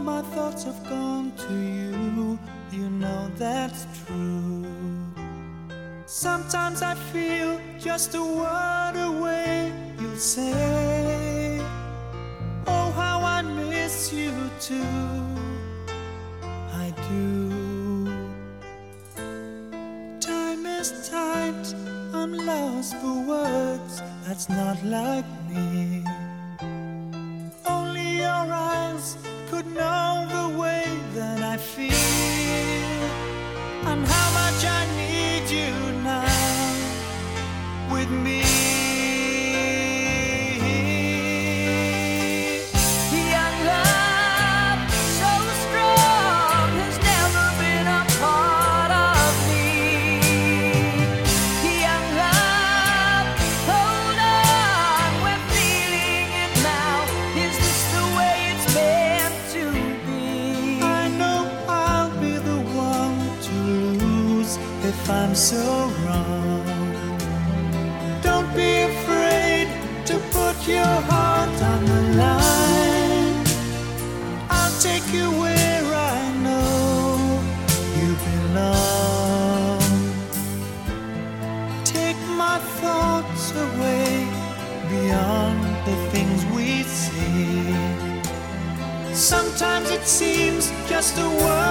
my thoughts have gone to you. You know that's true. Sometimes I feel just a word away. You'll say, oh, how I miss you too. I do. Time is tight, I'm lost for words. That's not like me. Only your eyes could know the way that I feel, and how much I need you now with me. Young love, so strong, has never been a part of me. Young love, hold on, we're feeling it now. Is this the way it's meant to be? I know I'll be the one to lose if I'm so wrong. Don't be afraid to put your heart on the line. I'll take you where I know you belong. Take my thoughts away beyond the things we see. Sometimes it seems just a word